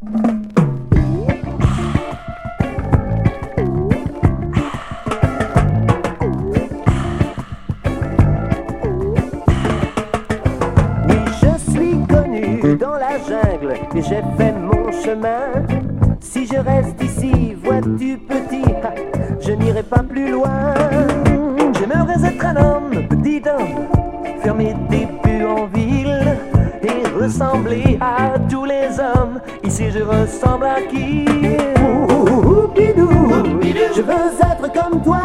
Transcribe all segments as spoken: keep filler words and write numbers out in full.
Dans la jungle, et j'ai fait mon chemin. Si je reste ici, vois-tu petit, je n'irai pas plus loin. J'aimerais être un homme, petit homme, faire mes débuts en ville et ressembler à tous les hommes. Ici je ressemble à qui? Bidou, je veux être comme toi,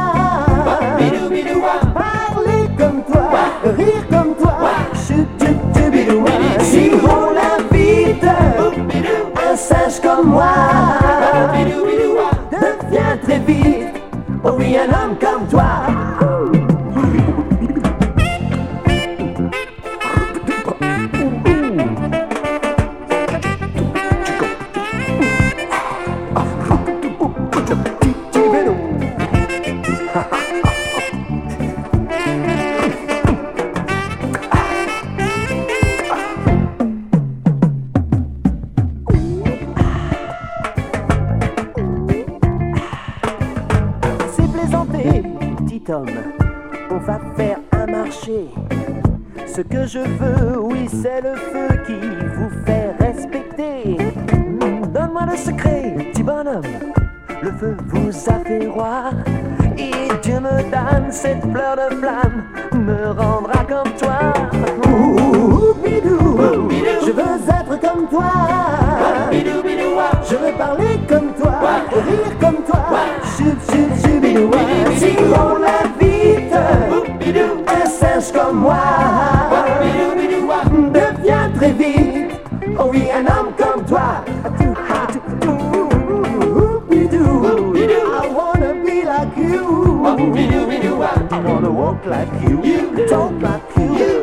parler comme toi, rire comme toi. Si on l'invite, un singe comme moi devient très vite, oh oui, un homme comme toi. On va faire un marché. Ce que je veux, oui, c'est le feu qui vous fait respecter. Donne-moi le secret, petit bonhomme. Le feu vous a fait roi. Et Dieu me donne cette fleur de flamme, me rendra comme toi. Ouh, bidou, je veux être comme toi. Je veux parler comme toi, rire comme toi. Chut, chut, chut, bidou. Si on l'invite, un singe comme moi devient très vite, oh oui, un homme comme toi. I wanna be like you, I wanna walk like you, talk like you.